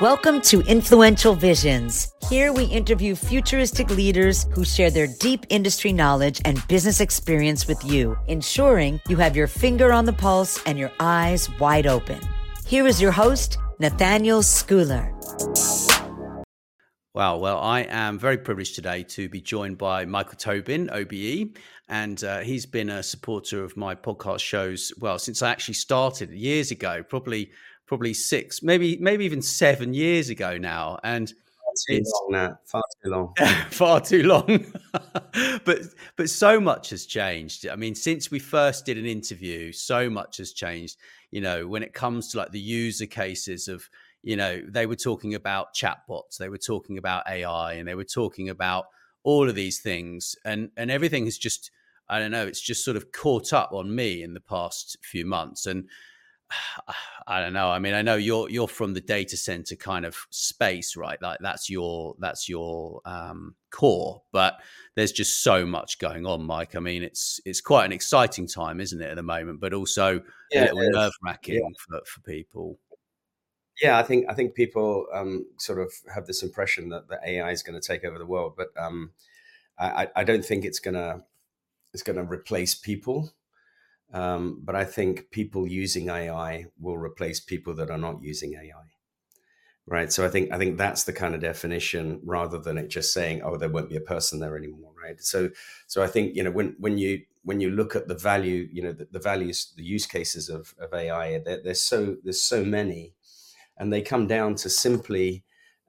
Welcome to Influential Visions. Here we interview futuristic leaders who share their deep industry knowledge and business experience with you, ensuring you have your finger on the pulse and your eyes wide open. Here is your host, Nathaniel Schooler. Wow. Well, I am very privileged today to be joined by Michael Tobin, OBE, and he's been a supporter of my podcast shows, well, since I actually started years ago, probably 6, maybe even 7 years ago now. And Far too long. far too long. but so much has changed. I mean, since we first did an interview, so much has changed. You know, when it comes to like the user cases of, you know, they were talking about chatbots, they were talking about AI, and they were talking about all of these things, and everything has just, I don't know, it's just sort of caught up on me in the past few months. And I don't know. I mean, I know you're from the data center kind of space, right? Like that's your core, but there's just so much going on, Mike. I mean, it's quite an exciting time, isn't it, at the moment? But also a little nerve-wracking for people. Yeah, I think people sort of have this impression that the AI is going to take over the world, but I don't think it's going to replace people. But I think people using AI will replace people that are not using AI, right? So I think that's the kind of definition, rather than it just saying, oh, there won't be a person there anymore, right? So I think, you know, when you look at the value, you know, the values, the use cases of AI, there's so many, and they come down to simply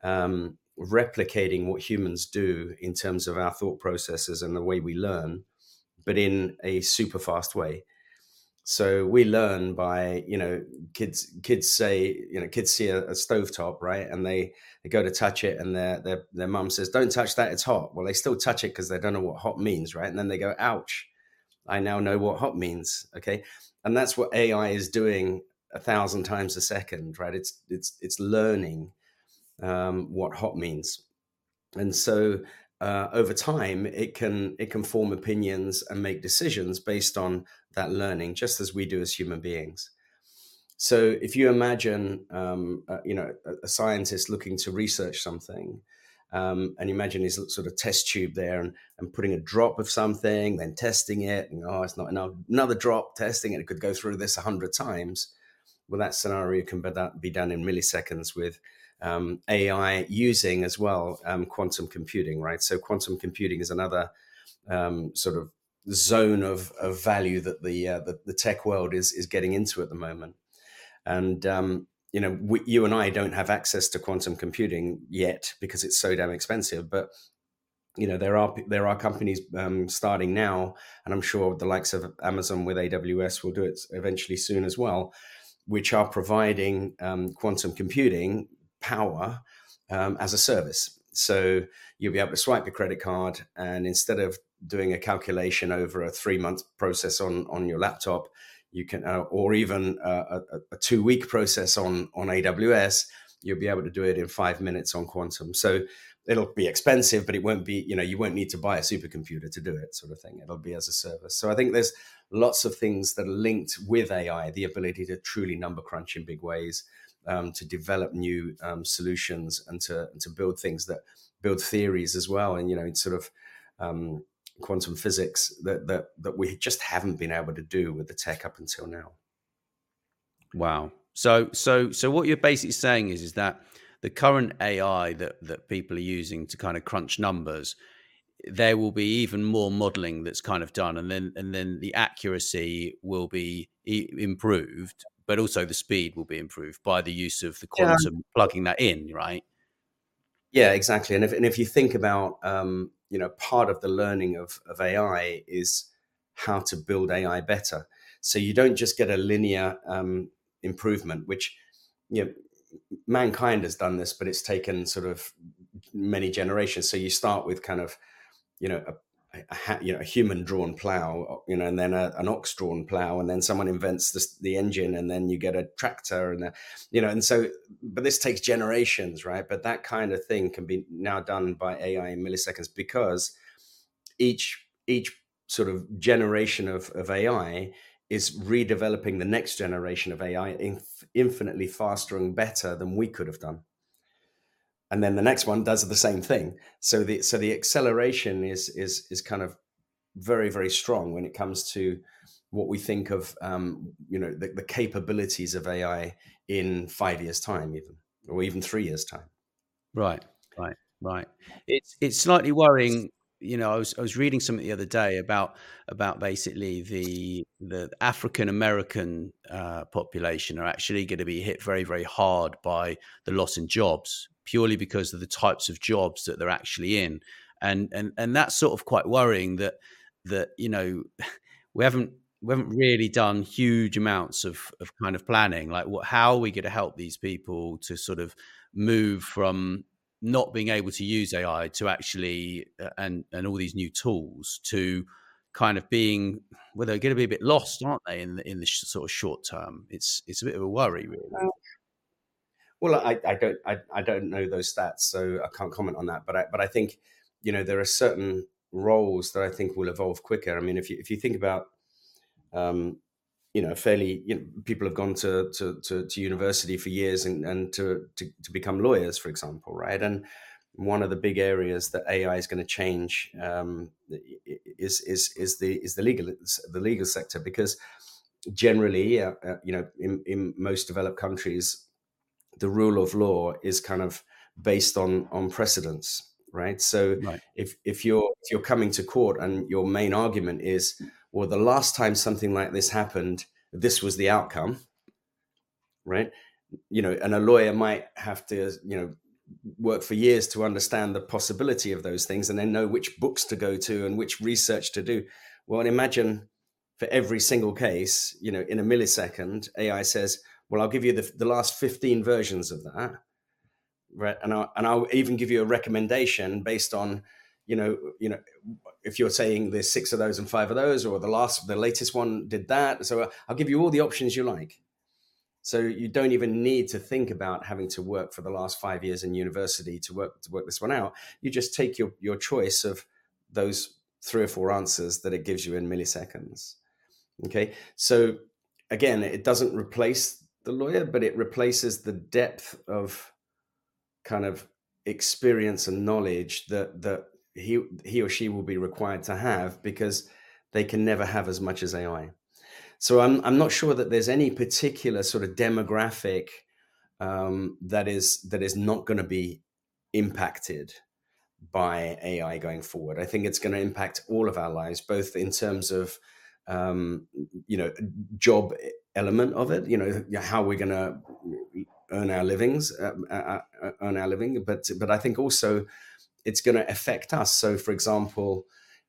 replicating what humans do in terms of our thought processes and the way we learn, but in a super fast way. So we learn by, you know, kids say, you know, kids see a stovetop, right? And they go to touch it, and their mum says, don't touch that, it's hot. Well, they still touch it because they don't know what hot means, right? And then they go, ouch, I now know what hot means. Okay. And that's what AI is doing 1,000 times a second, right? It's learning what hot means. And so over time, it can form opinions and make decisions based on that learning, just as we do as human beings. So if you imagine, you know, a scientist looking to research something, and imagine his sort of test tube there, and putting a drop of something, then testing it, and it's not enough, another drop, testing it, it could go through this 100 times. Well, that scenario can be done in milliseconds with AI using as well quantum computing, right? So quantum computing is another sort of zone of value that the tech world is getting into at the moment. And you know, you and I don't have access to quantum computing yet because it's so damn expensive. But you know, there are companies starting now, and I'm sure the likes of Amazon with AWS will do it eventually soon as well, which are providing quantum computing power as a service. So you'll be able to swipe your credit card, and instead of doing a calculation over a 3-month process on your laptop, you can, or even a 2-week process on AWS, you'll be able to do it in 5 minutes on quantum. So it'll be expensive, but it won't be, you know, you won't need to buy a supercomputer to do it, sort of thing. It'll be as a service. So I think there's lots of things that are linked with AI, the ability to truly number crunch in big ways, to develop new solutions, and to build things that build theories as well. And, you know, it's sort of quantum physics that we just haven't been able to do with the tech up until now. Wow. So what you're basically saying is that the current AI that people are using to kind of crunch numbers, there will be even more modeling that's kind of done, and then the accuracy will be improved, but also the speed will be improved by the use of the quantum plugging that in, right? Yeah, exactly. And if you think about, you know, part of the learning of AI is how to build AI better. So you don't just get a linear improvement, which, you know, mankind has done this, but it's taken sort of many generations. So you start with kind of, you know, a human drawn plow, you know, and then an ox drawn plow, and then someone invents the engine, and then you get a tractor, and you know, and so, but this takes generations, right? But that kind of thing can be now done by AI in milliseconds, because each sort of generation of AI is redeveloping the next generation of AI infinitely faster and better than we could have done. and then the next one does the same thing. So the acceleration is kind of very, very strong when it comes to what we think of, the capabilities of AI in 5 years' time, even, or even 3 years' time. Right. It's slightly worrying. I was reading something the other day about basically the African American population are actually going to be hit very, very hard by the loss in jobs, purely because of the types of jobs that they're actually in, and that's sort of quite worrying that we haven't really done huge amounts of kind of planning, like how are we going to help these people to sort of move from not being able to use AI to actually and all these new tools to kind of being, well, they're going to be a bit lost, aren't they, in the sort of short term? It's a bit of a worry, really. Well, I don't know those stats, so I can't comment on that. But I think there are certain roles that I think will evolve quicker. I mean, if you think about people have gone to university for years and to become lawyers, for example, right? And one of the big areas that AI is going to change is the legal sector, because generally, in most developed countries, the rule of law is kind of based on precedents, right? So Right. if you're coming to court and your main argument is, well, the last time something like this happened, this was the outcome, right? And a lawyer might have to, work for years to understand the possibility of those things and then know which books to go to and which research to do. Well, imagine for every single case, in a millisecond, AI says, well, I'll give you the last 15 versions of that, right? And I'll even give you a recommendation based on, if you're saying there's 6 of those and 5 of those, or the latest one did that. So I'll give you all the options you like. So you don't even need to think about having to work for the last 5 years in university to work this one out. You just take your choice of those 3 or 4 answers that it gives you in milliseconds. Okay. So again, it doesn't replace the lawyer, but it replaces the depth of kind of experience and knowledge that he or she will be required to have, because they can never have as much as AI. So I'm not sure that there's any particular sort of demographic that is not going to be impacted by AI going forward. I think it's going to impact all of our lives, both in terms of job element of it, how we're going to earn our living, but I think also it's going to affect us. So, for example,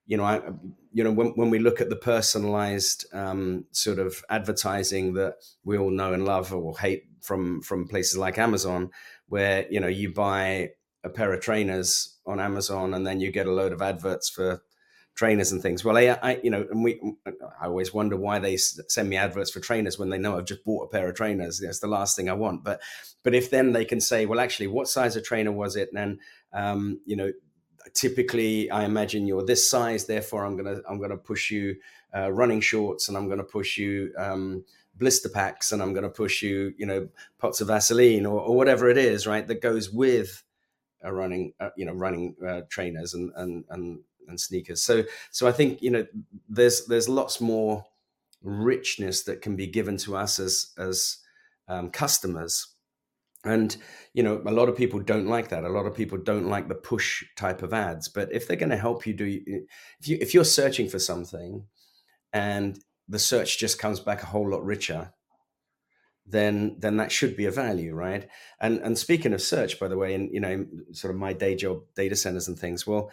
when we look at the personalized sort of advertising that we all know and love or hate from places like Amazon, where you buy a pair of trainers on Amazon and then you get a load of adverts for trainers and things. Well, I always wonder why they send me adverts for trainers when they know I've just bought a pair of trainers. That's the last thing I want. But if then they can say, well, actually, what size of trainer was it? And typically, I imagine you're this size, therefore I'm gonna push you running shorts, and I'm gonna push you blister packs, and I'm gonna push you pots of Vaseline or whatever it is, right? That goes with a running trainers and sneakers. So I think there's lots more richness that can be given to us as customers. And, a lot of people don't like that. A lot of people don't like the push type of ads. But if they're going to help you if you're searching for something and the search just comes back a whole lot richer, then that should be a value, right? And speaking of search, by the way, and, sort of my day job, data centers and things, well,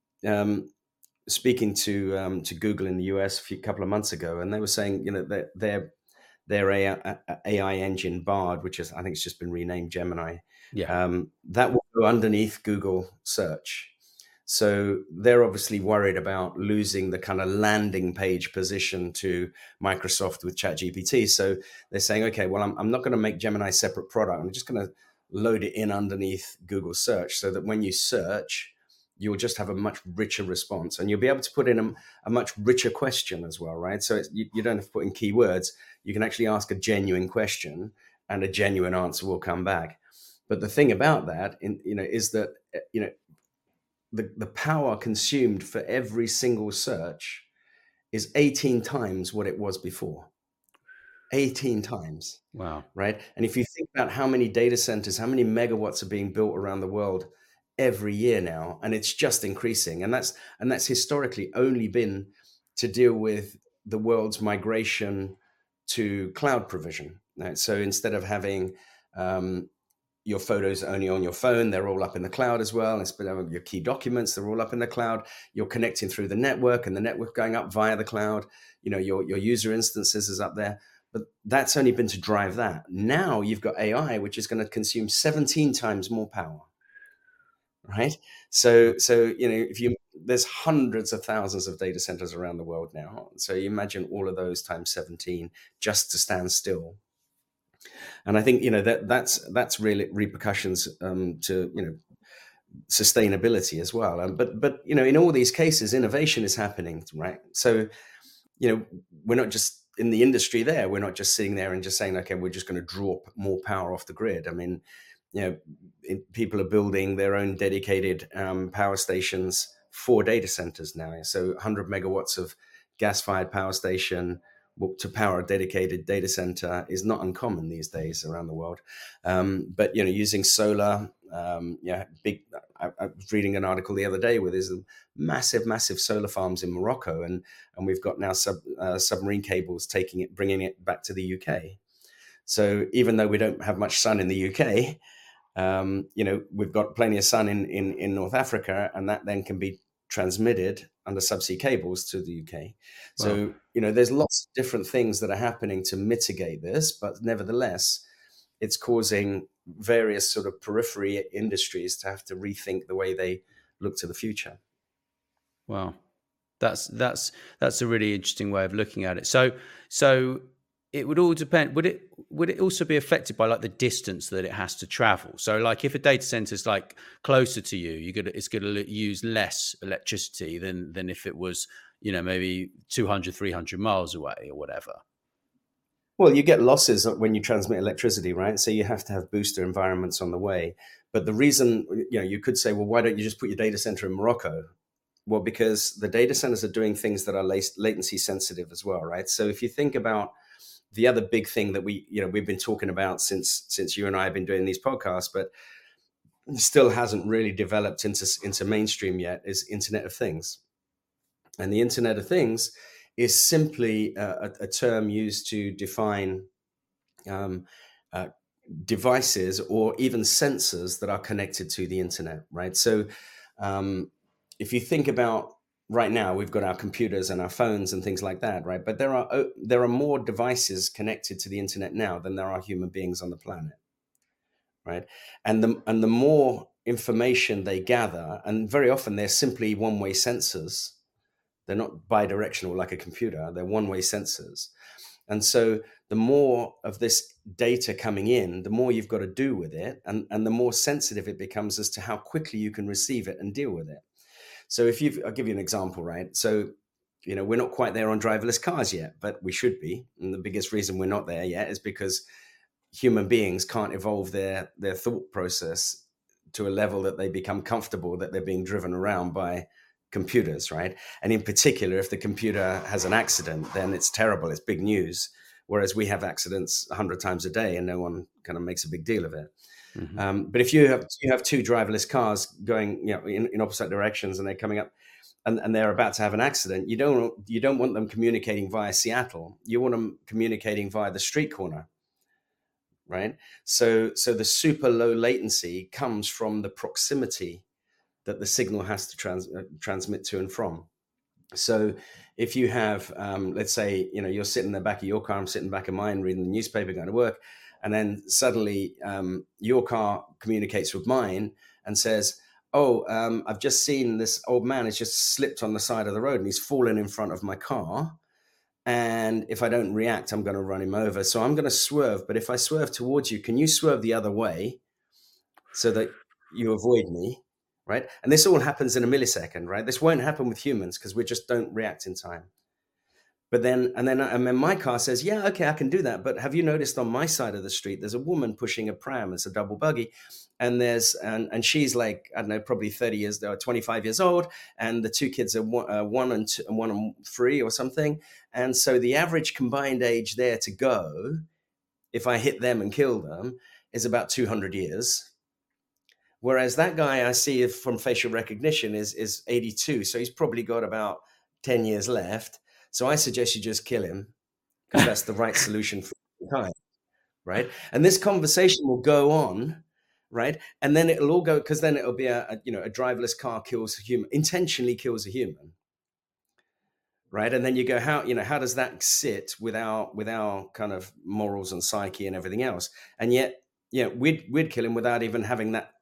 speaking to Google in the US a couple of months ago, and they were saying, their AI engine Bard, which is, I think it's just been renamed Gemini, that will go underneath Google search. So they're obviously worried about losing the kind of landing page position to Microsoft with ChatGPT. So they're saying, okay, well, I'm not going to make Gemini a separate product. I'm just going to load it in underneath Google search, so that when you search, you'll just have a much richer response, and you'll be able to put in a much richer question as well, right? So you don't have to put in keywords. You can actually ask a genuine question and a genuine answer will come back. But the thing about that, is that the power consumed for every single search is 18 times what it was before. 18 times. Wow. Right. And if you think about how many data centers, how many megawatts are being built around the world every year now, and it's just increasing. And that's historically only been to deal with the world's migration to cloud provision. Right? So instead of having your photos only on your phone, they're all up in the cloud as well. Instead of your key documents, they're all up in the cloud. You're connecting through the network, and the network going up via the cloud. Your user instances is up there. But that's only been to drive that. Now you've got AI, which is going to consume 17 times more power, right? So there's hundreds of thousands of data centers around the world now. So you imagine all of those times 17 just to stand still. And I think that's really repercussions to sustainability as well. But in all these cases, innovation is happening, right? So we're not just in the industry there. We're not just sitting there and just saying, okay, we're just going to draw more power off the grid. I mean, people are building their own dedicated power stations for data centers now. So 100 megawatts of gas-fired power station to power a dedicated data center is not uncommon these days around the world. But using solar, big. I was reading an article the other day where there's massive solar farms in Morocco, and we've got now submarine cables bringing it back to the UK. So even though we don't have much sun in the UK, we've got plenty of sun in North Africa, and that then can be transmitted under subsea cables to the UK. Wow. So, there's lots of different things that are happening to mitigate this, but nevertheless, it's causing various sort of periphery industries to have to rethink the way they look to the future. Wow. That's a really interesting way of looking at it. So it would all depend. Would it also be affected by like the distance that it has to travel? So like if a data center is like closer to you, it's going to use less electricity than if it was, maybe 200, 300 miles away or whatever. Well, you get losses when you transmit electricity, right? So you have to have booster environments on the way. But the reason, you could say, well, why don't you just put your data center in Morocco? Well, because the data centers are doing things that are latency sensitive as well, right? So if you think about the other big thing that we've been talking about since you and I have been doing these podcasts, but still hasn't really developed into mainstream yet, is Internet of Things. And the Internet of Things is simply a term used to define devices or even sensors that are connected to the internet, right? So if you think about right now, we've got our computers and our phones and things like that, right? But there are more devices connected to the internet now than there are human beings on the planet, right? And the more information they gather, and very often they're simply one-way sensors. They're not bidirectional like a computer. They're one-way sensors. And so the more of this data coming in, the more you've got to do with it, and the more sensitive it becomes as to how quickly you can receive it and deal with it. So I'll give you an example, right? So, we're not quite there on driverless cars yet, but we should be. And the biggest reason we're not there yet is because human beings can't evolve their thought process to a level that they become comfortable that they're being driven around by computers, right? And in particular, if the computer has an accident, then it's terrible. It's big news. Whereas we have accidents 100 times a day and no one kind of makes a big deal of it. Mm-hmm. But if you have two driverless cars going, in opposite directions, and they're coming up, and they're about to have an accident, you don't want them communicating via Seattle. You want them communicating via the street corner, right? So the super low latency comes from the proximity that the signal has to transmit to and from. So if you have, let's say, you're sitting in the back of your car, I'm sitting in the back of mine, reading the newspaper, going to work, and then suddenly your car communicates with mine and says, I've just seen this old man has just slipped on the side of the road and he's fallen in front of my car. And if I don't react, I'm going to run him over. So I'm going to swerve. But if I swerve towards you, can you swerve the other way so that you avoid me? Right. And this all happens in a millisecond, right? This won't happen with humans because we just don't react in time. But then my car says, yeah, okay, I can do that. But have you noticed on my side of the street, there's a woman pushing a pram. It's a double buggy. And she's like, I don't know, probably 30 years, 25 years old. And the two kids are 1 and 2, and 1 and 3 or something. And so the average combined age there to go, if I hit them and kill them, is about 200 years. Whereas that guy I see from facial recognition is 82. So he's probably got about 10 years left. So I suggest you just kill him, because that's the right solution for the time, right? And this conversation will go on, right? And then it'll all go, because then it'll be a driverless car intentionally kills a human, right? And then you go, how does that sit with our kind of morals and psyche and everything else? And yet, we'd kill him without even having that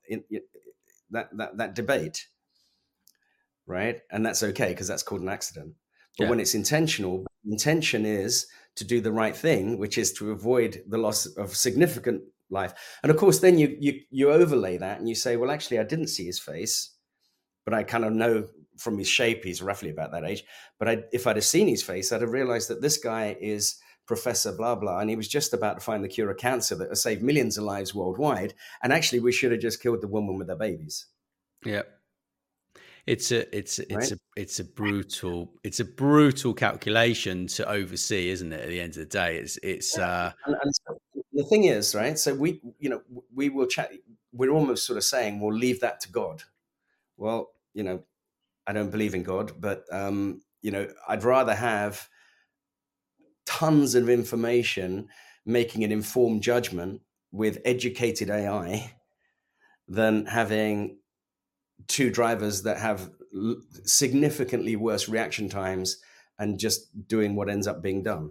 debate, right? And that's okay, because that's called an accident. But when it's intentional, intention is to do the right thing, which is to avoid the loss of significant life. And of course, then you overlay that and you say, well, actually, I didn't see his face, but I kind of know from his shape, he's roughly about that age. But if I'd have seen his face, I'd have realized that this guy is Professor blah, blah, and he was just about to find the cure of cancer that has saved millions of lives worldwide. And actually, we should have just killed the woman with her babies. Yeah. It's a brutal calculation to oversee, isn't it? At the end of the day, and so the thing is, right? So we will chat. We're almost sort of saying we'll leave that to God. Well, I don't believe in God, but I'd rather have tons of information making an informed judgment with educated AI than having two drivers that have significantly worse reaction times and just doing what ends up being done.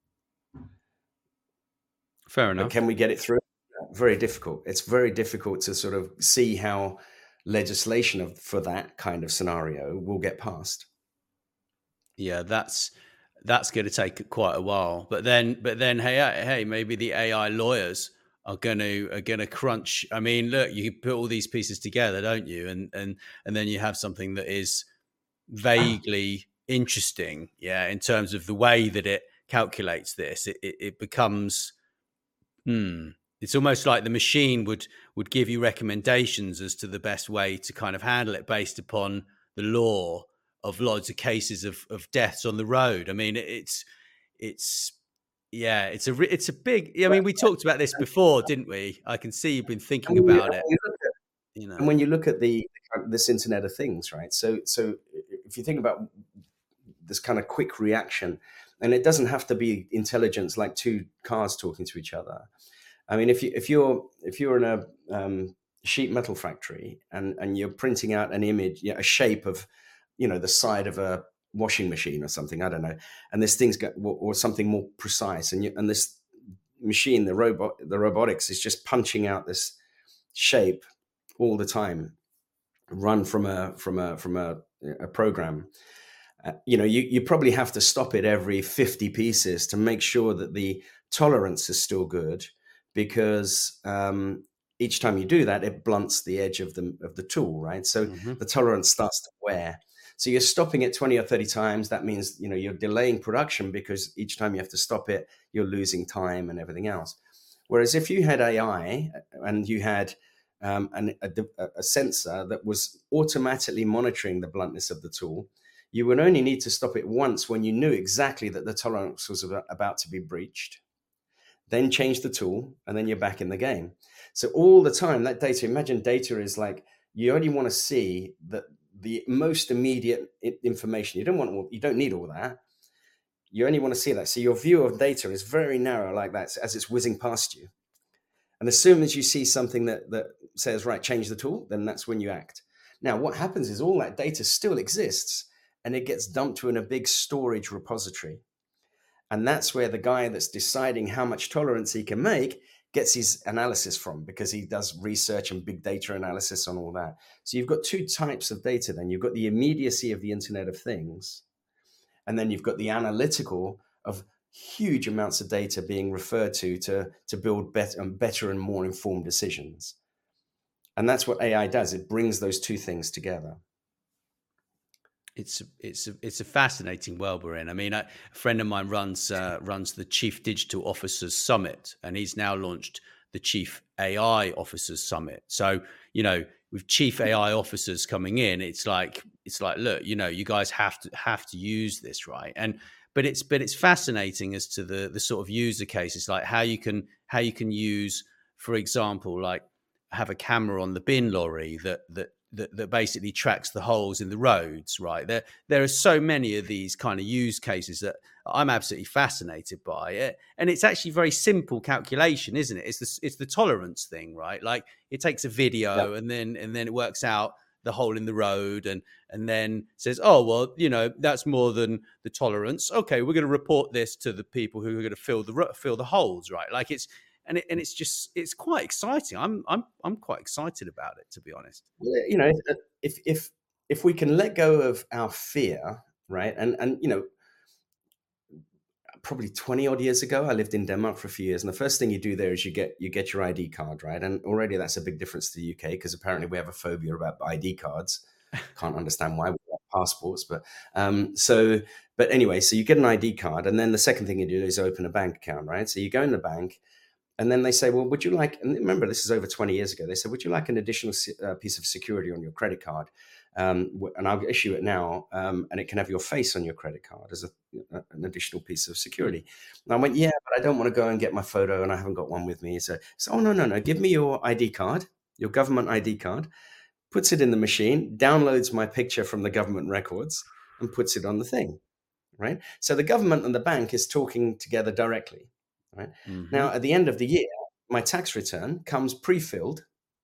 Fair enough. But can we get it through? Very difficult. It's very difficult to sort of see how legislation for that kind of scenario will get passed. Yeah, that's going to take quite a while. But then, hey, maybe the AI lawyers are going to crunch. I mean, look, you put all these pieces together, don't you? And then you have something that is vaguely interesting, in terms of the way that it calculates this. It becomes, it's almost like the machine would give you recommendations as to the best way to kind of handle it based upon the law of loads of cases of deaths on the road. I mean, it's a big. I mean, we talked about this before, didn't we? I can see you've been thinking about it. And when you look at this Internet of Things, right? So if you think about this kind of quick reaction, and it doesn't have to be intelligence like two cars talking to each other. I mean, if you're in a sheet metal factory and you're printing out an image, a shape of, the side of a washing machine or something, I don't know, and this thing's got, or something more precise, and this machine, the robotics is just punching out this shape all the time, run from a program. You probably have to stop it every 50 pieces to make sure that the tolerance is still good, because each time you do that, it blunts the edge of the tool, right? So the tolerance starts to wear. So you're stopping it 20 or 30 times. That means, you're delaying production, because each time you have to stop it, you're losing time and everything else. Whereas if you had AI and you had a sensor that was automatically monitoring the bluntness of the tool, you would only need to stop it once when you knew exactly that the tolerance was about to be breached. Then change the tool, and then you're back in the game. So all the time, that data, imagine data is like, you only want to see the most immediate information. You don't need all that. You only want to see that. So your view of data is very narrow like that as it's whizzing past you. And as soon as you see something that says, right, change the tool, then that's when you act. Now, what happens is all that data still exists, and it gets dumped to in a big storage repository. And that's where the guy that's deciding how much tolerance he can make gets his analysis from, because he does research and big data analysis on all that. So you've got two types of data then. You've got the immediacy of the Internet of Things, and then you've got the analytical of huge amounts of data being referred to build better and more informed decisions. And that's what AI does. It brings those two things together. it's a fascinating world we're in. I mean, a friend of mine runs the Chief Digital Officers Summit, and he's now launched the Chief AI Officers Summit. So, you know, with Chief AI Officers coming in, it's like, look, you know, you guys have to use this, right? And but it's fascinating as to the sort of user cases, like how you can use, for example, like have a camera on the bin lorry that basically tracks the holes in the roads, right? There are so many of these kind of use cases that I'm absolutely fascinated by it. And it's actually very simple calculation, isn't it? It's the tolerance thing, right? Like it takes a video and then it works out the hole in the road and then says, oh, well, you know, that's more than the tolerance. Okay, we're going to report this to the people who are going to fill the holes, right? Like it's quite exciting. I'm quite excited about it, to be honest. You know, if we can let go of our fear, right? And you know, probably 20 odd years ago, I lived in Denmark for a few years, and the first thing you do there is you get your ID card, right? And already that's a big difference to the UK, because apparently we have a phobia about ID cards. Can't understand why. We have passports, but but anyway, so you get an ID card, and then the second thing you do is open a bank account, right? So you go in the bank, and then they say, well, would you like, and remember, this is over 20 years ago, they said, would you like an additional piece of security on your credit card? And I'll issue it now, and it can have your face on your credit card as an additional piece of security. And I went, yeah, but I don't want to go and get my photo, and I haven't got one with me. So oh, no, give me your ID card, your government ID card, puts it in the machine, downloads my picture from the government records, and puts it on the thing, right? So the government and the bank is talking together directly, right? Mm-hmm. Now, at the end of the year, my tax return comes pre-filled,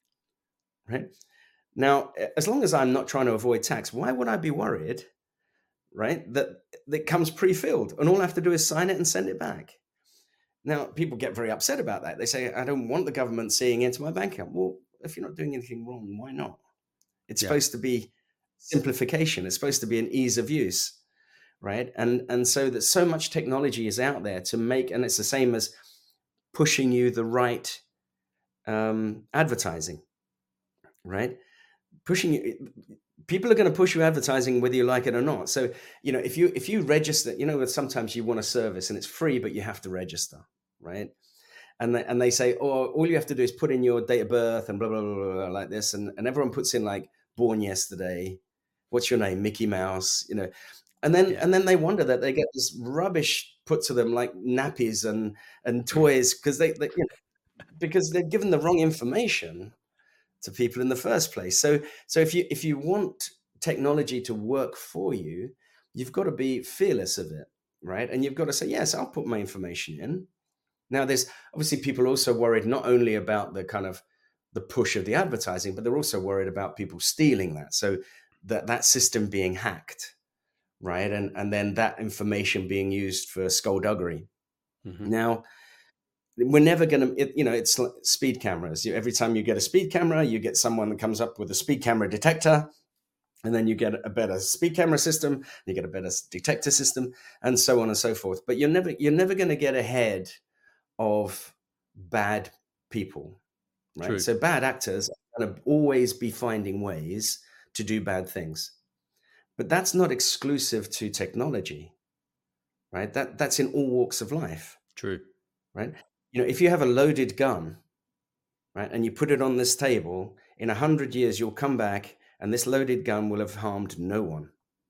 right? Now, as long as I'm not trying to avoid tax, why would I be worried, right, that comes pre-filled and all I have to do is sign it and send it back? Now, people get very upset about that. They say, I don't want the government seeing into my bank account. Well, if you're not doing anything wrong, why not? It's supposed to be simplification. It's supposed to be an ease of use, right? And so that so much technology is out there to make, and it's the same as pushing you the right advertising, right? Pushing you, people are going to push you advertising whether you like it or not. So, you know, if you register, you know, sometimes you want a service and it's free, but you have to register, right? And they say, oh, all you have to do is put in your date of birth and blah, blah, blah, blah, like this. And everyone puts in like born yesterday. What's your name? Mickey Mouse, you know. And then they wonder that they get this rubbish put to them like nappies and toys because because they're given the wrong information to people in the first place. So if you want technology to work for you, you've got to be fearless of it, right? And you've got to say, yes, I'll put my information in. Now, there's obviously people also worried not only about the kind of the push of the advertising, but they're also worried about people stealing that. So that system being hacked, right? And then that information being used for skullduggery. Mm-hmm. Now, we're never going to, you know, it's like speed cameras. Every time you get a speed camera, you get someone that comes up with a speed camera detector, and then you get a better speed camera system, you get a better detector system, and so on and so forth. But you're never going to get ahead of bad people, right? True. So bad actors are going to always be finding ways to do bad things. But that's not exclusive to technology, right? That's in all walks of life. True. Right? You know, if you have a loaded gun, right, and you put it on this table, in 100 years, you'll come back and this loaded gun will have harmed no one.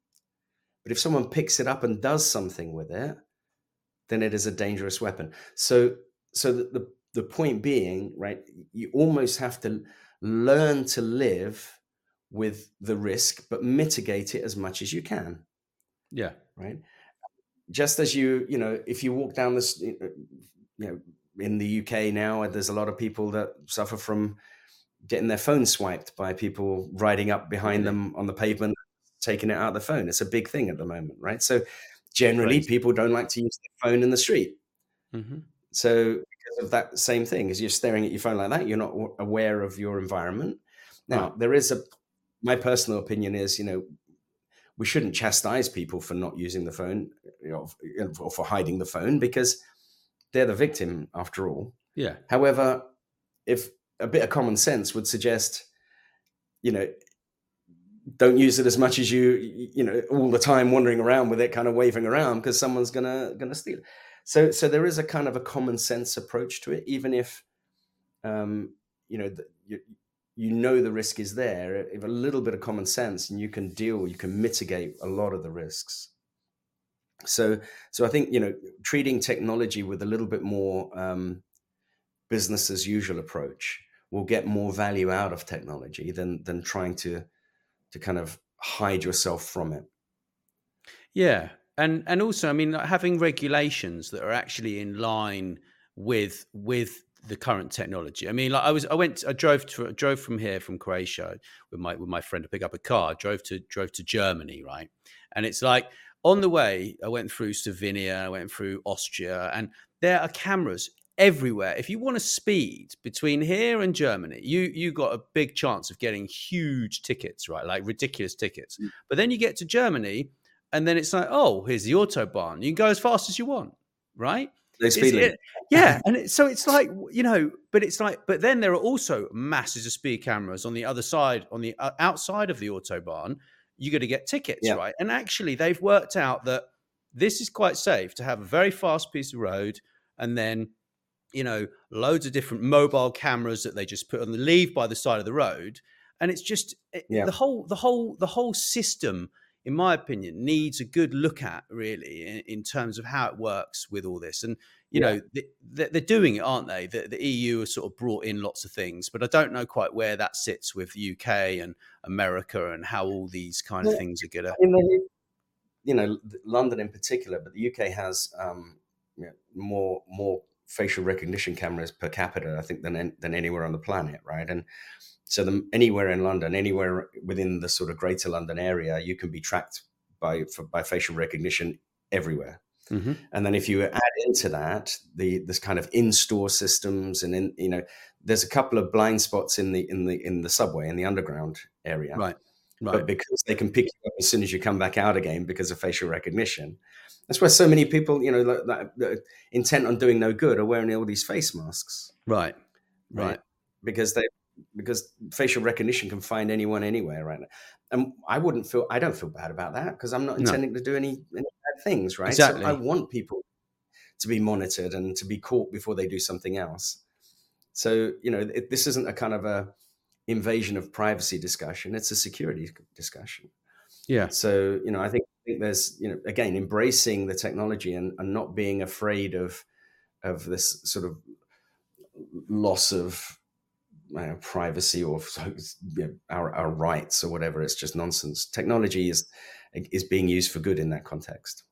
But if someone picks it up and does something with it, then it is a dangerous weapon. So the point being, right, you almost have to learn to live with the risk, but mitigate it as much as you can. Yeah. Right. Just as you know, if you walk down this, you know, in the UK now, there's a lot of people that suffer from getting their phone swiped by people riding up behind them on the pavement, taking it out of the phone. It's a big thing at the moment, right? So generally, people don't like to use their phone in the street. Mm-hmm. So because of that same thing, as you're staring at your phone like that, you're not aware of your environment. Now, there is my personal opinion is, you know, we shouldn't chastise people for not using the phone, you know, or for hiding the phone, because they're the victim after all. Yeah. However, if a bit of common sense would suggest, you know, don't use it as much as all the time wandering around with it, kind of waving around, because someone's gonna steal it. So there is a kind of a common sense approach to it, even if the risk is there. If a little bit of common sense, and you can mitigate a lot of the risks. So I think treating technology with a little bit more business as usual approach will get more value out of technology than trying to kind of hide yourself from it. Yeah. And also, I mean, like, having regulations that are actually in line with the current technology. I mean, like I drove from here, from Croatia, with my friend to pick up a car. Drove to Germany, right? And it's like, on the way, I went through Slovenia, I went through Austria, and there are cameras everywhere. If you want to speed between here and Germany, you got a big chance of getting huge tickets, right? Like ridiculous tickets. But then you get to Germany, and then it's like, oh, here's the Autobahn. You can go as fast as you want, right? Yeah. And so it's like, but then there are also masses of speed cameras on the other side, on the outside of the Autobahn. You got to get tickets, right? And actually, they've worked out that this is quite safe to have a very fast piece of road, and then loads of different mobile cameras that they just put on the leave by the side of the road. And it's just the whole system, in my opinion, needs a good look at, really, in terms of how it works with all this. And they're doing it, aren't they? The EU has sort of brought in lots of things, but I don't know quite where that sits with the UK and America, and how all these kind of things are gonna. London in particular, but the UK has more facial recognition cameras per capita, I think, than anywhere on the planet, right? And so anywhere in London, anywhere within the sort of Greater London area, you can be tracked by facial recognition everywhere. Mm-hmm. And then if you add into that this kind of in-store systems, and there's a couple of blind spots in the subway, in the underground area, right? But because they can pick you up as soon as you come back out again because of facial recognition, that's why so many people, intent on doing no good, are wearing all these face masks, right? Because facial recognition can find anyone anywhere, right? And I don't feel bad about that, because I'm not intending to do any bad things, right? Exactly. So I want people to be monitored and to be caught before they do something else. So, this isn't a kind of a invasion of privacy discussion. It's a security discussion. Yeah. So, I think there's, again, embracing the technology and not being afraid of this sort of loss of privacy or our rights or whatever. It's just nonsense. Technology is being used for good in that context.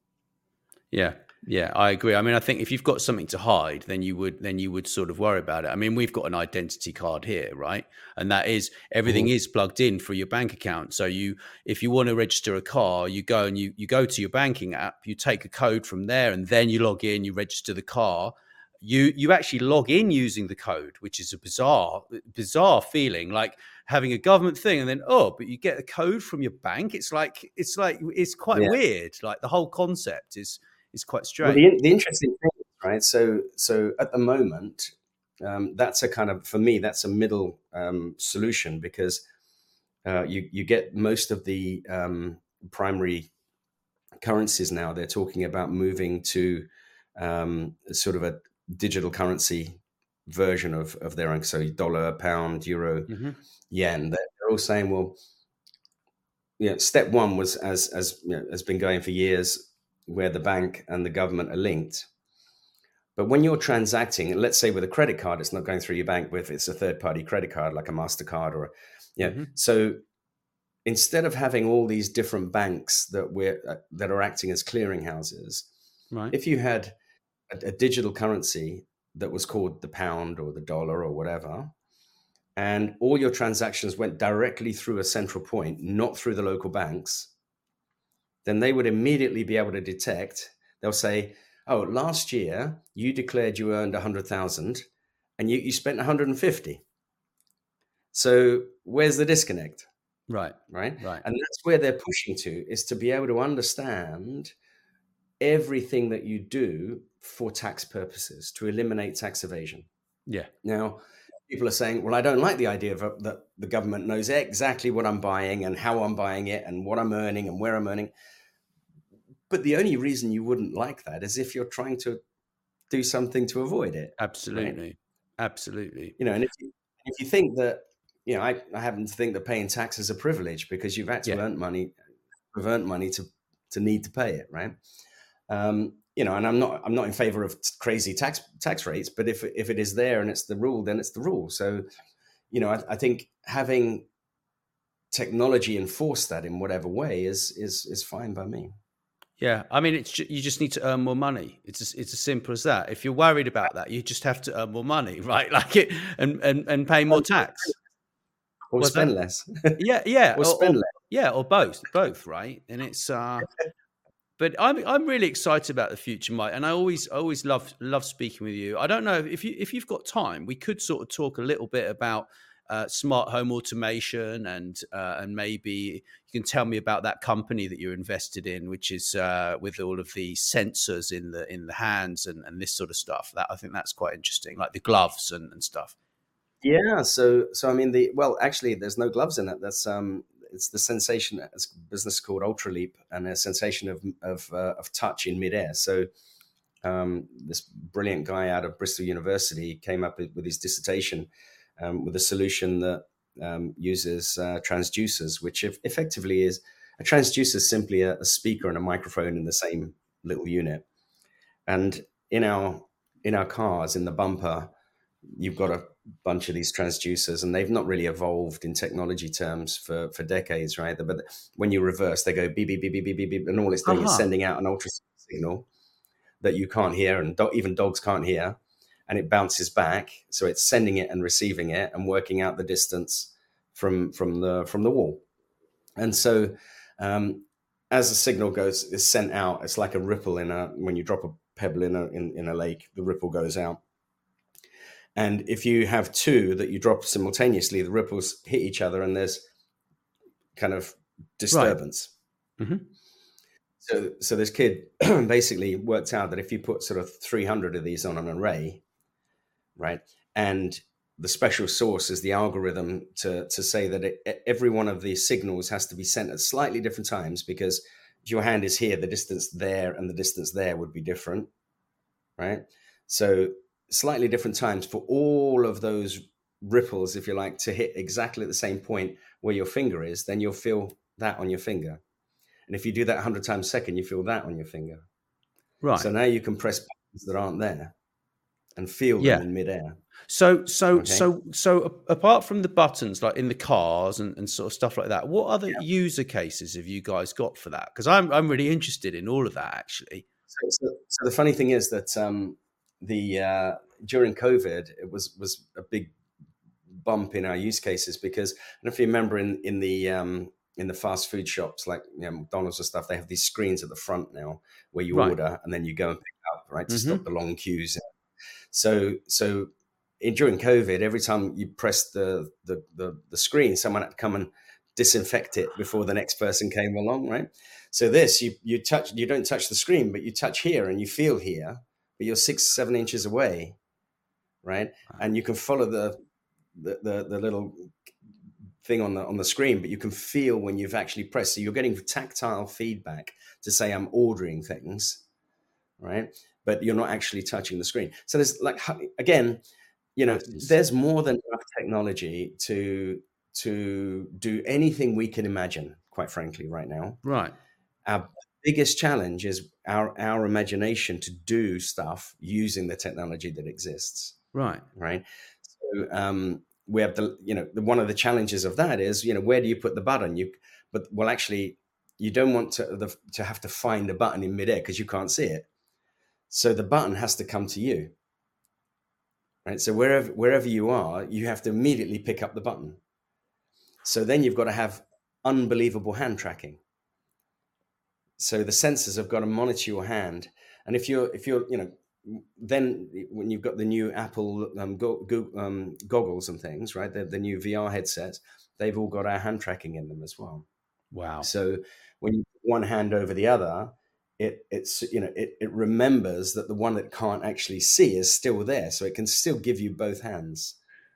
Yeah, I agree. I mean, I think if you've got something to hide, then you would sort of worry about it. I mean, we've got an identity card here, right? And that is, everything is plugged in for your bank account. So if you want to register a car, you go and you go to your banking app, you take a code from there, and then you log in, you register the car. You actually log in using the code, which is a bizarre feeling, like having a government thing, and then but you get a code from your bank. It's quite weird. Like, the whole concept is quite strange. Well, the interesting thing, right? So at the moment, that's a kind of, for me, that's a middle solution, because you get most of the primary currencies now. They're talking about moving to sort of a digital currency version of their own. So dollar, pound, euro, yen. They're all saying, well, step one was, as has been going for years, where the bank and the government are linked. But when you're transacting, let's say with a credit card, it's not going through your bank. If it's a third-party credit card, like a MasterCard or so instead of having all these different banks that are acting as clearinghouses, right? If you had a digital currency that was called the pound or the dollar or whatever, and all your transactions went directly through a central point, not through the local banks, then they would immediately be able to detect. They'll say, oh, last year you declared you earned 100,000 and you spent 150. So where's the disconnect? Right. And that's where they're pushing to, is to be able to understand everything that you do for tax purposes, to eliminate tax evasion. Yeah. Now, people are saying, well, I don't like the idea of that the government knows exactly what I'm buying and how I'm buying it and what I'm earning and where I'm earning. But the only reason you wouldn't like that is if you're trying to do something to avoid it. Absolutely. Right? Absolutely. And if you think that, I happen to think that paying tax is a privilege because you've had to earn money, to need to pay it, right? And I'm not in favor of crazy tax rates, but if it is there and it's the rule, then it's the rule. So, I think having technology enforce that in whatever way is fine by me. Yeah, I mean, you just need to earn more money. It's as simple as that. If you're worried about that, you just have to earn more money, right? Like it, and pay more tax, or spend less. Yeah, or spend less. Yeah, or both, right? And it's but I'm really excited about the future, Mike. And I always love speaking with you. I don't know if you've got time, we could sort of talk a little bit about smart home automation, and maybe you can tell me about that company that you're invested in, which is with all of the sensors in the hands and this sort of stuff. That I think that's quite interesting, like the gloves and stuff. Yeah. So I mean, actually, there's no gloves in it. That's it's the sensation. It's a business called Ultraleap, and a sensation of touch in midair. So this brilliant guy out of Bristol University came up with his dissertation with a solution that uses transducers, which effectively is a transducer is simply a speaker and a microphone in the same little unit. And in our cars, in the bumper, you've got a bunch of these transducers, and they've not really evolved in technology terms for decades, right? But when you reverse, they go beep, beep, beep, beep, beep, beep, beep, and all it's doing is sending out an ultrasonic signal that you can't hear, and even dogs can't hear, and it bounces back. So it's sending it and receiving it and working out the distance from the wall. And so as the signal is sent out, it's like a ripple when you drop a pebble in a lake, the ripple goes out. And if you have two that you drop simultaneously, the ripples hit each other and there's kind of disturbance. Right. Mm-hmm. So this kid basically worked out that if you put sort of 300 of these on an array, right, and the special source is the algorithm to say that every one of these signals has to be sent at slightly different times, because if your hand is here, the distance there and the distance there would be different, right? So slightly different times for all of those ripples, if you like, to hit exactly at the same point where your finger is, then you'll feel that on your finger. And if you do that 100 times a second, you feel that on your finger. Right. So now you can press buttons that aren't there and feel them in midair. So apart from the buttons, like in the cars and sort of stuff like that, what other user cases have you guys got for that? Because I'm really interested in all of that, actually. So the funny thing is that during COVID, it was a big bump in our use cases, because I don't know if you remember in the fast food shops like McDonald's and stuff, they have these screens at the front now where you order and then you go and pick up, right, to stop the long queues. So during COVID, every time you press the screen, someone had to come and disinfect it before the next person came along, right? So this, you don't touch the screen, but you touch here and you feel here, but you're 6-7 inches away, right? And you can follow the little thing on the screen, but you can feel when you've actually pressed. So you're getting tactile feedback to say I'm ordering things, right? But you're not actually touching the screen. So there's there's more than enough technology to do anything we can imagine, quite frankly, right now. Right. Our biggest challenge is our imagination to do stuff using the technology that exists. Right. Right. So we have one of the challenges of that is, where do you put the button? You don't want to have to find a button in midair because you can't see it. So the button has to come to you. Right. So wherever you are, you have to immediately pick up the button. So then you've got to have unbelievable hand tracking. So the sensors have got to monitor your hand. And if you're then when you've got the new Apple goggles and things, right, the new VR headsets, they've all got our hand tracking in them as well. Wow. So when you put one hand over the other, it remembers that the one that can't actually see is still there. So it can still give you both hands.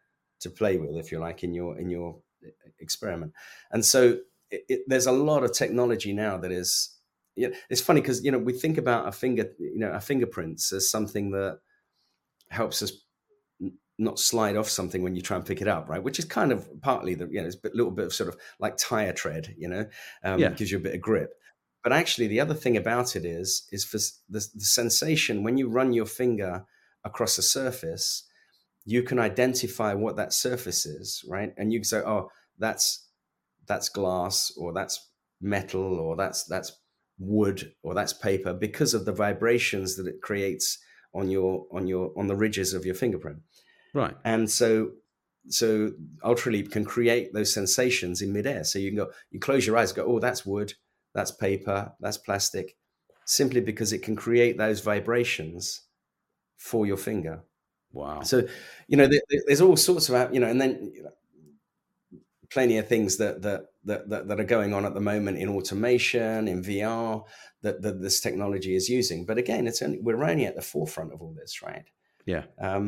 to play with, if you like, in your experiment. And so there's a lot of technology now that is. It's funny because we think about our fingerprints as something that helps us not slide off something when you try and pick it up, right? Which is kind of partly it's a little bit of sort of like tire tread, gives you a bit of grip. But actually, the other thing about it is for the sensation when you run your finger across a surface, you can identify what that surface is, right? And you can say, oh, that's glass, or that's metal, or that's wood, or that's paper, because of the vibrations that it creates on the ridges of your fingerprint. Right. And so Ultraleap can create those sensations in midair. So you close your eyes, go, oh, that's wood, that's paper, that's plastic, simply because it can create those vibrations for your finger. Wow. So, there's all sorts of, and then plenty of things that are going on at the moment in automation, in VR, that this technology is using. But again, we're only at the forefront of all this, right? Yeah.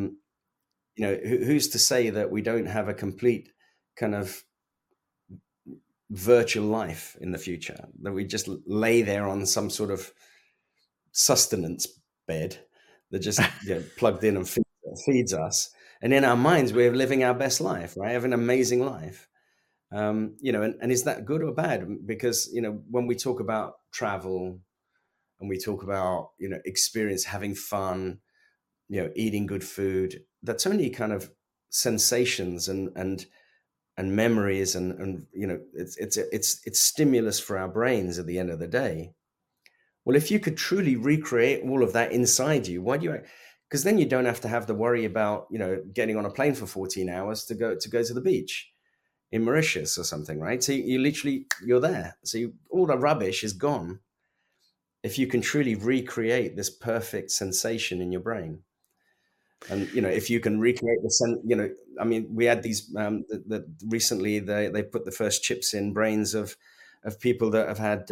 Who's to say that we don't have a complete kind of virtual life in the future, that we just lay there on some sort of sustenance bed that just plugged in and feeds us, and in our minds we're living our best life, right? Have an amazing life. And is that good or bad? Because when we talk about travel and we talk about experience, having fun, eating good food, that's only kind of sensations and memories, and it's stimulus for our brains at the end of the day. Well, if you could truly recreate all of that inside you, why do you? Because then you don't have to have the worry about getting on a plane for 14 hours to go to the beach in Mauritius or something, right? So you're there. So all the rubbish is gone if you can truly recreate this perfect sensation in your brain. And if you can recreate we had these recently they put the first chips in brains of people that have had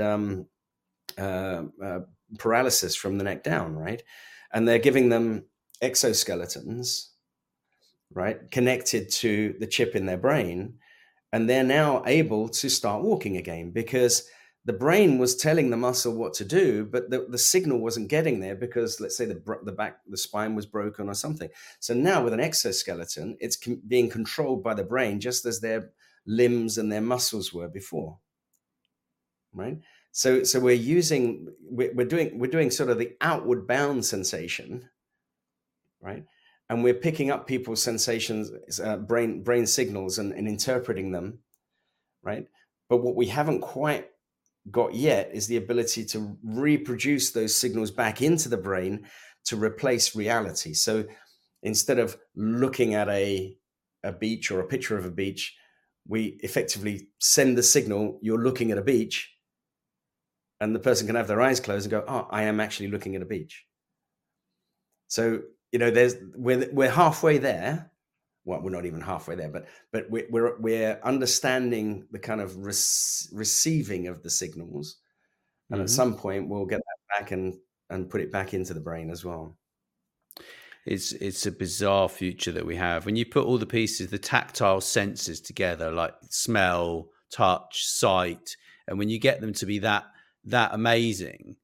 paralysis from the neck down, right? And they're giving them exoskeletons, right, connected to the chip in their brain. And they're now able to start walking again, because the brain was telling the muscle what to do, but the signal wasn't getting there because, let's say, the spine was broken or something. So now with an exoskeleton, it's being controlled by the brain, just as their limbs and their muscles were before, right? So we're doing sort of the outward bound sensation, right? And we're picking up people's sensations, brain signals, and interpreting them, right? But what we haven't quite got yet is the ability to reproduce those signals back into the brain to replace reality. So instead of looking at a beach or a picture of a beach, we effectively send the signal, you're looking at a beach, and the person can have their eyes closed and go, oh, I am actually looking at a beach. So we're halfway there. Well, we're not even halfway there, but we're understanding the kind of receiving of the signals, and at some point we'll get that back and put it back into the brain as well. It's a bizarre future that we have when you put all the pieces, the tactile senses together, like smell, touch, sight, and when you get them to be that amazing,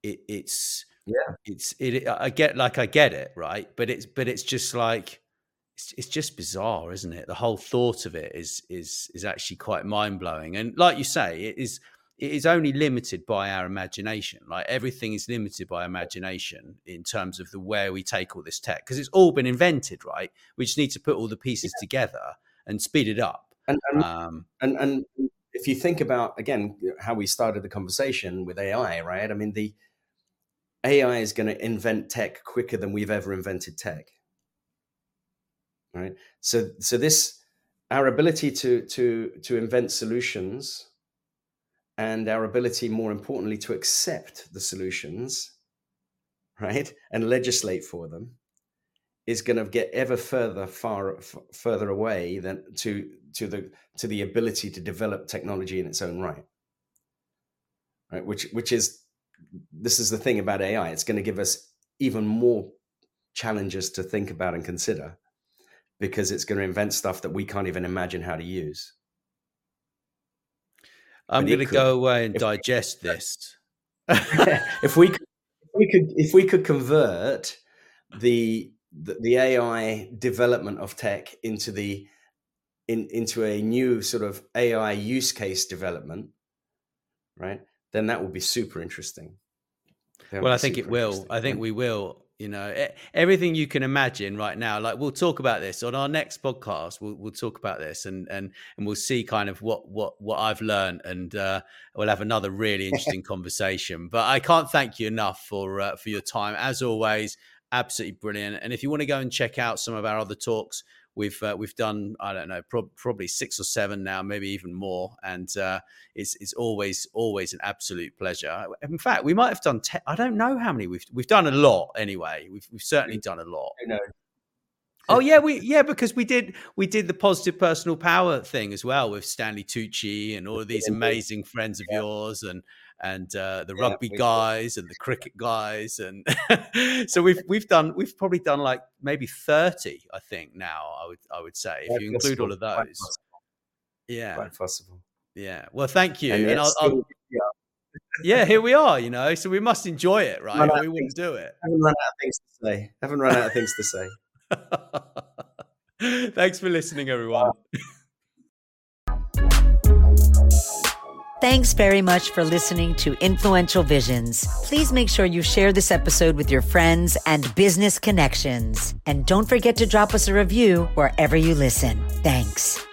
I get it, right? But it's just like, it's just bizarre, isn't it? The whole thought of it is actually quite mind blowing. And like you say, it is only limited by our imagination. Like everything is limited by imagination in terms of where we take all this tech, because it's all been invented, right? We just need to put all the pieces together and speed it up. And if you think about, again, how we started the conversation with AI, right? I mean, the AI is going to invent tech quicker than we've ever invented tech, right? So our ability to invent solutions, and our ability, more importantly, to accept the solutions, right, and legislate for them, is going to get ever further away than to the ability to develop technology in its own right, which is. This is the thing about AI. It's going to give us even more challenges to think about and consider. because it's going to invent stuff that we can't even imagine how to use. I'm going to go away and digest this. If we could convert the AI development of tech into a new sort of AI use case development, right? Then that would be super interesting. Well, I think it will. I think we will. Everything you can imagine right now. Like, we'll talk about this on our next podcast. We'll talk about this and we'll see kind of what I've learned, and we'll have another really interesting conversation. But I can't thank you enough for your time, as always. Absolutely brilliant. And if you want to go and check out some of our other talks, we've done, I don't know, probably 6 or 7 now, maybe even more. And it's always an absolute pleasure. In fact, we might have done 10. I don't know how many we've done a lot anyway. We've certainly done a lot. I know. Oh yeah, because we did the positive personal power thing as well with Stanley Tucci and all of these amazing friends of yours, and the rugby guys and the cricket guys, and so we've probably done like maybe 30, I think now. I would say, if you include all of those. Yeah, quite possible. Yeah. Well, thank you. And I'll yeah, here we are. So we must enjoy it, right? Or we wouldn't do it. Haven't run out of things to say. Thanks for listening, everyone. Thanks very much for listening to Influential Visions. Please make sure you share this episode with your friends and business connections. And don't forget to drop us a review wherever you listen. Thanks.